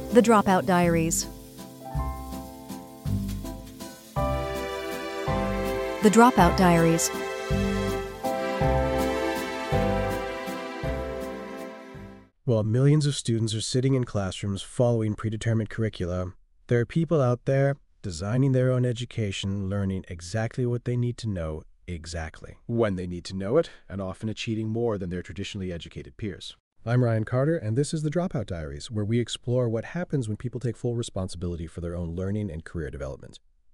The Dropout Diaries. The Dropout Diaries. While millions of students are sitting in classrooms following predetermined curricula, there are people out there designing their own education, learning exactly what they need to know exactly when they need to know it, and often achieving more than their traditionally educated peers. I'm Ryan Carter, and this is The Dropout Diaries, where we explore what happens when people take full responsibility for their own learning and career development.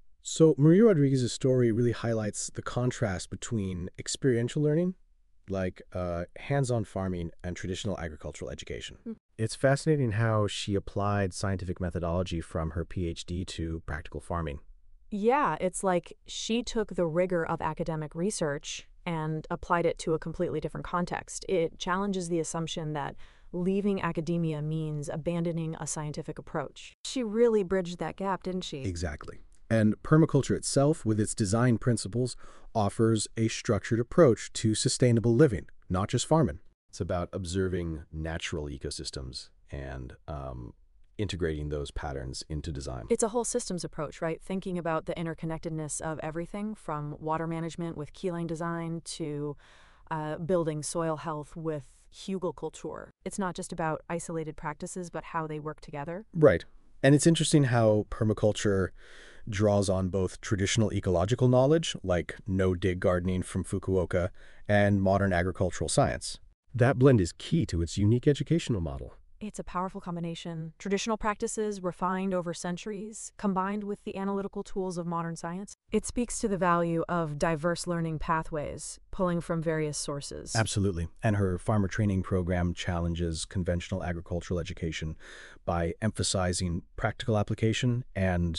So Maria Rodriguez's story really highlights the contrast between experiential learning, like hands-on farming, and traditional agricultural education. It's fascinating how she applied scientific methodology from her PhD to practical farming. Yeah, it's like she took the rigor of academic research and applied it to a completely different context. It challenges the assumption that leaving academia means abandoning a scientific approach. She really bridged that gap, didn't she? Exactly. And permaculture itself, with its design principles, offers a structured approach to sustainable living, not just farming. It's about observing natural ecosystems and integrating those patterns into design. It's a whole systems approach, right? Thinking about the interconnectedness of everything from water management with keyline design to building soil health with hugelkultur. It's not just about isolated practices, but how they work together. Right. And it's interesting how permaculture draws on both traditional ecological knowledge, like no-dig gardening from Fukuoka, and modern agricultural science. That blend is key to its unique educational model. It's a powerful combination. Traditional practices refined over centuries, combined with the analytical tools of modern science. It speaks to the value of diverse learning pathways, pulling from various sources. Absolutely. And her farmer training program challenges conventional agricultural education by emphasizing practical application and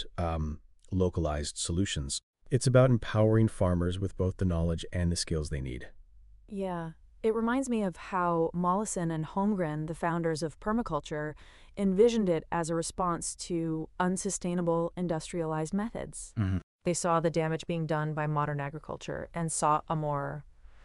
localized solutions. It's about empowering farmers with both the knowledge and the skills they need. Yeah. It reminds me of how Mollison and Holmgren, the founders of permaculture, envisioned it as a response to unsustainable industrialized methods. They saw the damage being done by modern agriculture and sought a more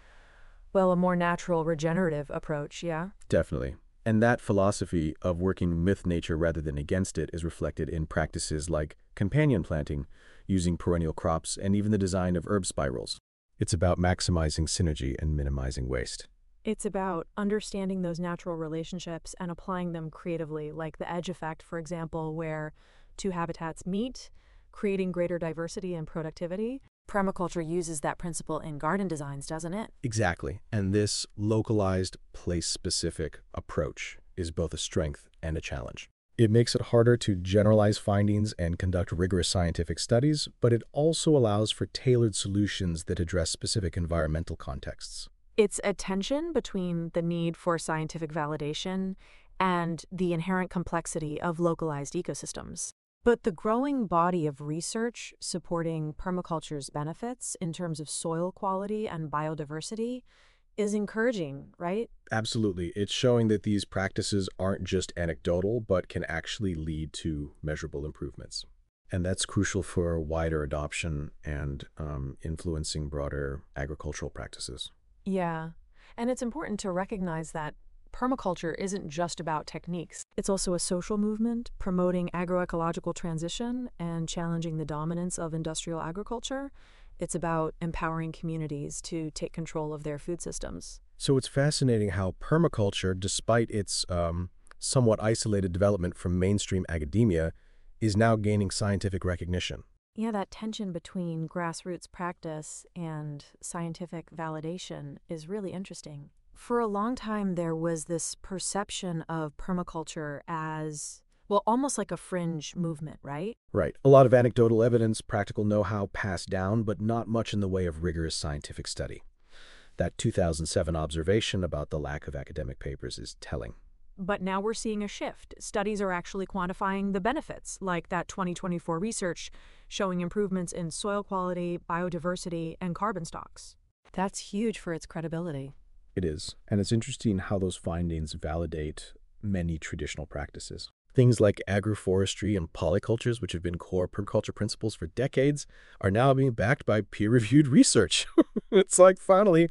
natural, regenerative approach, yeah? Definitely. And that philosophy of working with nature rather than against it is reflected in practices like companion planting, using perennial crops, and even the design of herb spirals. It's about maximizing synergy and minimizing waste. It's about understanding those natural relationships and applying them creatively, like the edge effect, for example, where two habitats meet, creating greater diversity and productivity. Permaculture uses that principle in garden designs, doesn't it? Exactly. And this localized, place-specific approach is both a strength and a challenge. It makes it harder to generalize findings and conduct rigorous scientific studies, but it also allows for tailored solutions that address specific environmental contexts. It's a tension between the need for scientific validation and the inherent complexity of localized ecosystems. But the growing body of research supporting permaculture's benefits in terms of soil quality and biodiversity is encouraging, right? Absolutely. It's showing that these practices aren't just anecdotal, but can actually lead to measurable improvements. And that's crucial for wider adoption and influencing broader agricultural practices. Yeah, and it's important to recognize that permaculture isn't just about techniques. It's also a social movement promoting agroecological transition and challenging the dominance of industrial agriculture. It's about empowering communities to take control of their food systems. So it's fascinating how permaculture, despite its somewhat isolated development from mainstream academia, is now gaining scientific recognition. Yeah, that tension between grassroots practice and scientific validation is really interesting. For a long time, there was this perception of permaculture as, well, almost like a fringe movement, right? Right. A lot of anecdotal evidence, practical know-how passed down, but not much in the way of rigorous scientific study. That 2007 observation about the lack of academic papers is telling. But now we're seeing a shift. Studies are actually quantifying the benefits, like that 2024 research showing improvements in soil quality, biodiversity, and carbon stocks. That's huge for its credibility. It is. And it's interesting how those findings validate many traditional practices. Things like agroforestry and polycultures, which have been core permaculture principles for decades, are now being backed by peer-reviewed research. It's like finally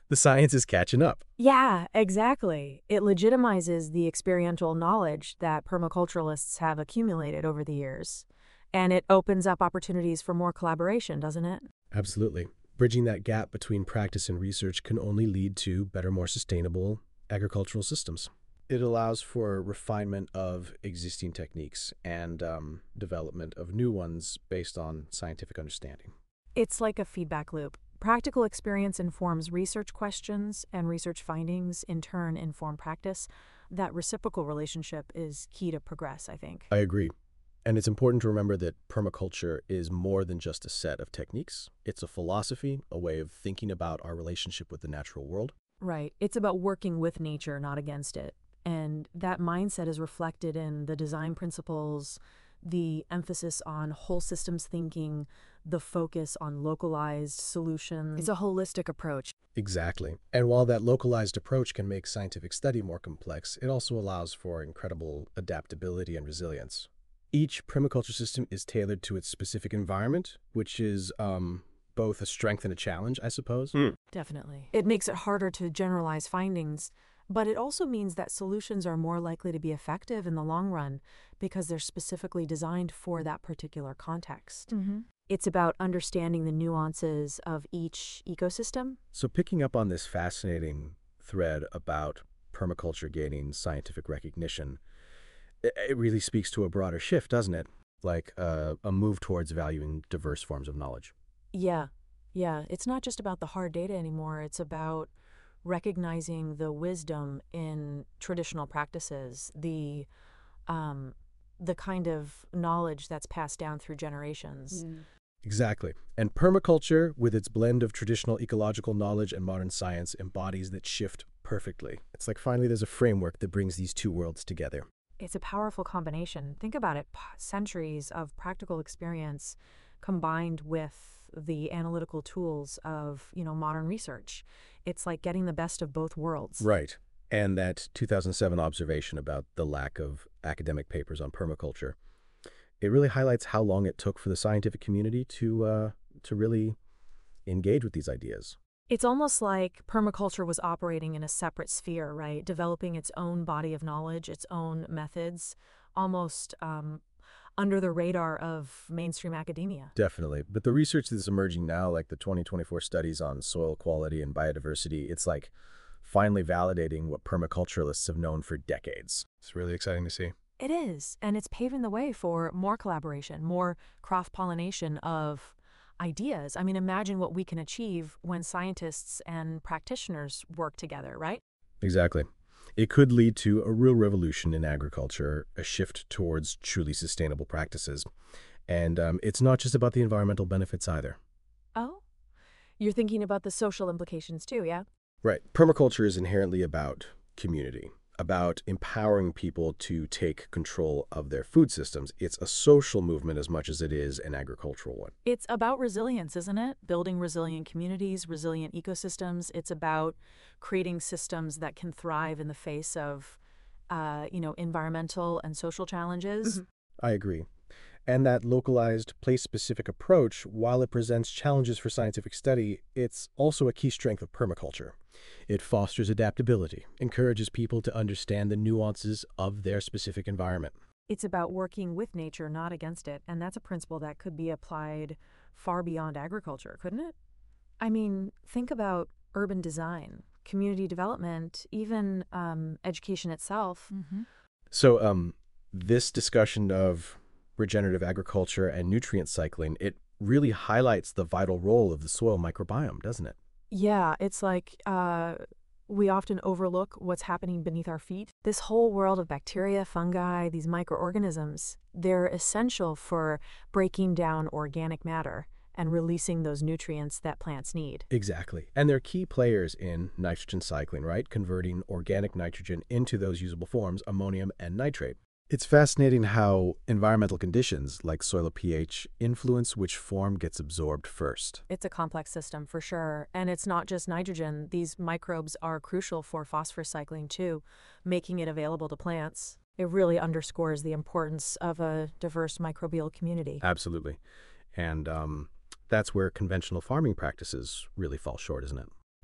The science is catching up. Yeah, exactly. It legitimizes the experiential knowledge that permaculturalists have accumulated over the years. And it opens up opportunities for more collaboration, doesn't it? Absolutely. Bridging that gap between practice and research can only lead to better, more sustainable agricultural systems. It allows for refinement of existing techniques and development of new ones based on scientific understanding. It's like a feedback loop. Practical experience informs research questions, and research findings, in turn, inform practice. That reciprocal relationship is key to progress, I think. I agree. And it's important to remember that permaculture is more than just a set of techniques. It's a philosophy, a way of thinking about our relationship with the natural world. Right. It's about working with nature, not against it. And that mindset is reflected in the design principles, the emphasis on whole systems thinking, the focus on localized solutions. It's a holistic approach. Exactly. And while that localized approach can make scientific study more complex, it also allows for incredible adaptability and resilience. Each permaculture system is tailored to its specific environment, which is both a strength and a challenge, I suppose. Definitely. It makes it harder to generalize findings, but it also means that solutions are more likely to be effective in the long run because they're specifically designed for that particular context. It's about understanding the nuances of each ecosystem. So picking up on this fascinating thread about permaculture gaining scientific recognition, it really speaks to a broader shift, doesn't it? Like a move towards valuing diverse forms of knowledge. Yeah. It's not just about the hard data anymore. It's about recognizing the wisdom in traditional practices, the kind of knowledge that's passed down through generations. Exactly. And permaculture, with its blend of traditional ecological knowledge and modern science, embodies that shift perfectly. It's like finally there's a framework that brings these two worlds together. It's a powerful combination. Think about it, centuries of practical experience combined with the analytical tools of, modern research. It's like getting the best of both worlds. Right. And that 2007 observation about the lack of academic papers on permaculture, it really highlights how long it took for the scientific community to really engage with these ideas. It's almost like permaculture was operating in a separate sphere, right? Developing its own body of knowledge, its own methods, almost under the radar of mainstream academia. Definitely. But the research that's emerging now, like the 2024 studies on soil quality and biodiversity, it's like finally validating what permaculturalists have known for decades. It's really exciting to see. It is, and it's paving the way for more collaboration, more cross-pollination of ideas. I mean, imagine what we can achieve when scientists and practitioners work together, right? Exactly. It could lead to a real revolution in agriculture, a shift towards truly sustainable practices. And it's not just about the environmental benefits either. Oh? You're thinking about the social implications too, yeah? Right. Permaculture is inherently about community, about empowering people to take control of their food systems. It's a social movement as much as it is an agricultural one. It's about resilience, isn't it? Building resilient communities, resilient ecosystems. It's about creating systems that can thrive in the face of, environmental and social challenges. I agree. And that localized, place-specific approach, while it presents challenges for scientific study, it's also a key strength of permaculture. It fosters adaptability, encourages people to understand the nuances of their specific environment. It's about working with nature, not against it, and that's a principle that could be applied far beyond agriculture, couldn't it? I mean, think about urban design, community development, even education itself. So this discussion of regenerative agriculture and nutrient cycling, it really highlights the vital role of the soil microbiome, doesn't it? Yeah, it's like we often overlook what's happening beneath our feet. This whole world of bacteria, fungi, these microorganisms, they're essential for breaking down organic matter and releasing those nutrients that plants need. Exactly. And they're key players in nitrogen cycling, right? Converting organic nitrogen into those usable forms, ammonium and nitrate. It's fascinating how environmental conditions, like soil pH, influence which form gets absorbed first. It's a complex system for sure. And it's not just nitrogen. These microbes are crucial for phosphorus cycling too, making it available to plants. It really underscores the importance of a diverse microbial community. Absolutely. And that's where conventional farming practices really fall short, isn't it?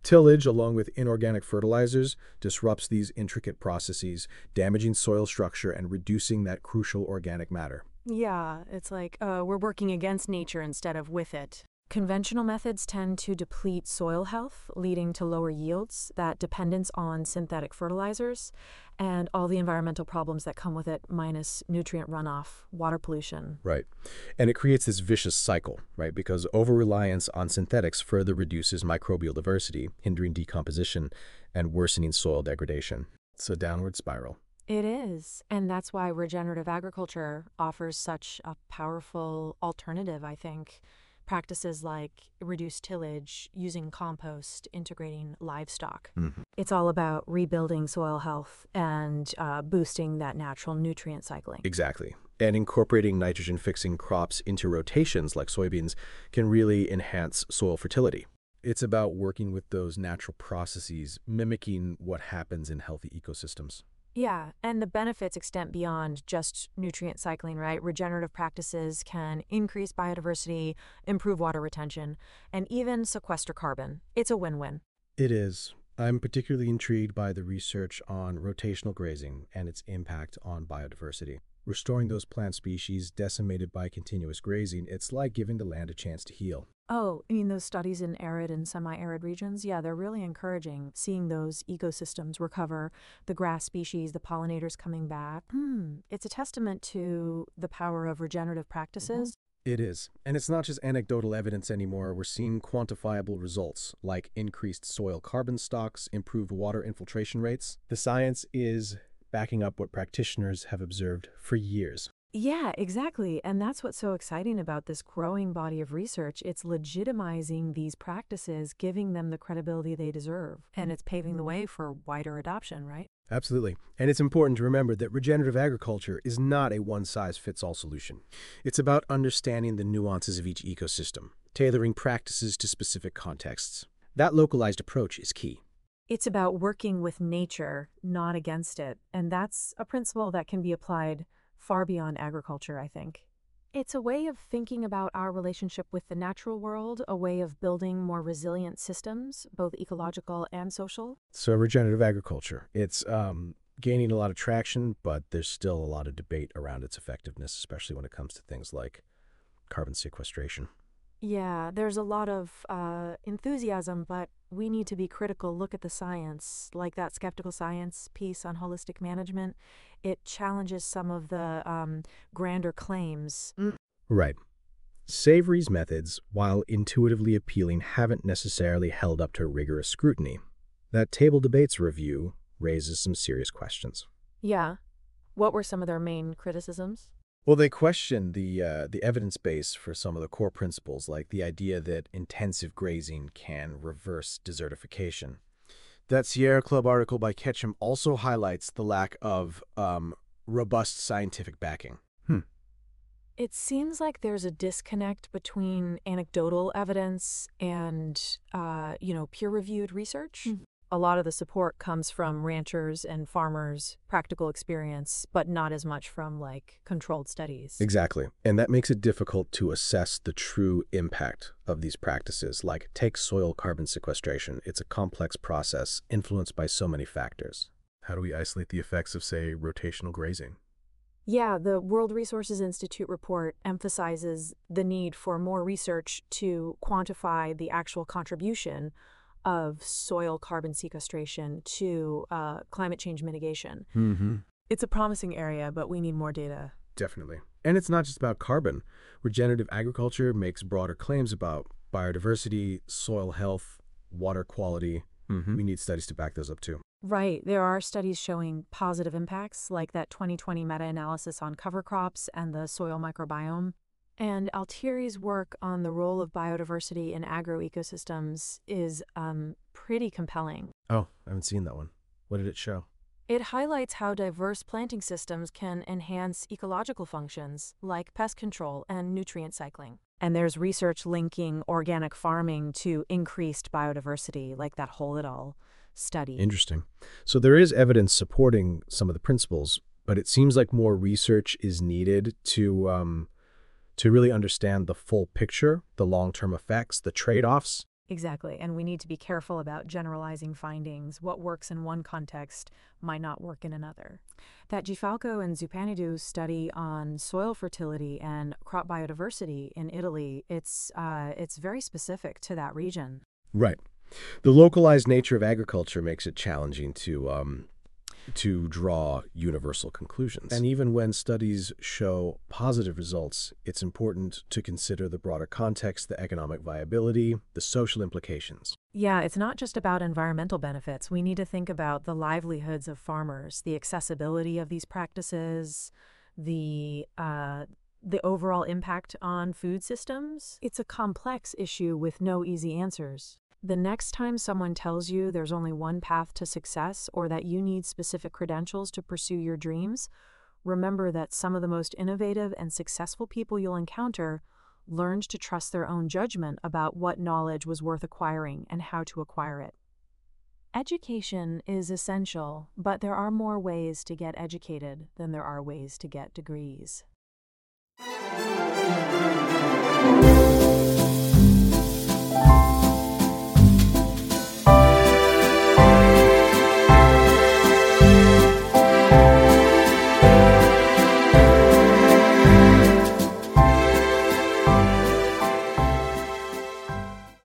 Tillage, along with inorganic fertilizers, disrupts these intricate processes, damaging soil structure and reducing that crucial organic matter. Yeah, it's like we're working against nature instead of with it. Conventional methods tend to deplete soil health, leading to lower yields, that dependence on synthetic fertilizers, and all the environmental problems that come with it, minus nutrient runoff, water pollution. Right. And it creates this vicious cycle, right? Because over-reliance on synthetics further reduces microbial diversity, hindering decomposition and worsening soil degradation. It's a downward spiral. It is, and that's why regenerative agriculture offers such a powerful alternative, I think. Practices like reduced tillage, using compost, integrating livestock. It's all about rebuilding soil health and boosting that natural nutrient cycling. Exactly. And incorporating nitrogen-fixing crops into rotations like soybeans can really enhance soil fertility. It's about working with those natural processes, mimicking what happens in healthy ecosystems. Yeah, and the benefits extend beyond just nutrient cycling, right? Regenerative practices can increase biodiversity, improve water retention, and even sequester carbon. It's a win-win. It is. I'm particularly intrigued by the research on rotational grazing and its impact on biodiversity. Restoring those plant species decimated by continuous grazing, it's like giving the land a chance to heal. Oh, I mean, those studies in arid and semi-arid regions, yeah, they're really encouraging, seeing those ecosystems recover, the grass species, the pollinators coming back. It's a testament to the power of regenerative practices. It is. And it's not just anecdotal evidence anymore. We're seeing quantifiable results, like increased soil carbon stocks, improved water infiltration rates. The science is backing up what practitioners have observed for years. Yeah, exactly. And that's what's so exciting about this growing body of research. It's legitimizing these practices, giving them the credibility they deserve. And it's paving the way for wider adoption, right? Absolutely. And it's important to remember that regenerative agriculture is not a one-size-fits-all solution. It's about understanding the nuances of each ecosystem, tailoring practices to specific contexts. That localized approach is key. It's about working with nature, not against it. And that's a principle that can be applied far beyond agriculture, I think. It's a way of thinking about our relationship with the natural world, a way of building more resilient systems, both ecological and social. So regenerative agriculture, it's gaining a lot of traction, but there's still a lot of debate around its effectiveness, especially when it comes to things like carbon sequestration. Yeah, there's a lot of enthusiasm, but we need to be critical, look at the science, like that skeptical science piece on holistic management. It challenges some of the grander claims. Right. Savory's methods, while intuitively appealing, haven't necessarily held up to rigorous scrutiny. That Table Debates review raises some serious questions. Yeah. What were some of their main criticisms? Well, they questioned the evidence base for some of the core principles, like the idea that intensive grazing can reverse desertification. That Sierra Club article by Ketchum also highlights the lack of robust scientific backing. It seems like there's a disconnect between anecdotal evidence and, peer-reviewed research. A lot of the support comes from ranchers and farmers, practical experience, but not as much from, controlled studies. Exactly. And that makes it difficult to assess the true impact of these practices, like take soil carbon sequestration. It's a complex process influenced by so many factors. How do we isolate the effects of, say, rotational grazing? Yeah, the World Resources Institute report emphasizes the need for more research to quantify the actual contribution of soil carbon sequestration to climate change mitigation. It's a promising area, but we need more data. Definitely. And it's not just about carbon. Regenerative agriculture makes broader claims about biodiversity, soil health, water quality. We need studies to back those up too. Right. There are studies showing positive impacts, like that 2020 meta-analysis on cover crops and the soil microbiome. And Altieri's work on the role of biodiversity in agroecosystems is pretty compelling. Oh, I haven't seen that one. What did it show? It highlights how diverse planting systems can enhance ecological functions, like pest control and nutrient cycling. And there's research linking organic farming to increased biodiversity, like that Hole et al. Study. Interesting. So there is evidence supporting some of the principles, but it seems like more research is needed to really understand the full picture, the long-term effects, the trade-offs. Exactly, and we need to be careful about generalizing findings. What works in one context might not work in another. That Gifalco and Zupanidou study on soil fertility and crop biodiversity in Italy, it's very specific to that region. Right. The localized nature of agriculture makes it challenging to draw universal conclusions. And even when studies show positive results, it's important to consider the broader context, the economic viability, the social implications. Yeah, it's not just about environmental benefits. We need to think about the livelihoods of farmers, the accessibility of these practices, the overall impact on food systems. It's a complex issue with no easy answers. The next time someone tells you there's only one path to success or that you need specific credentials to pursue your dreams, remember that some of the most innovative and successful people you'll encounter learned to trust their own judgment about what knowledge was worth acquiring and how to acquire it. Education is essential, but there are more ways to get educated than there are ways to get degrees.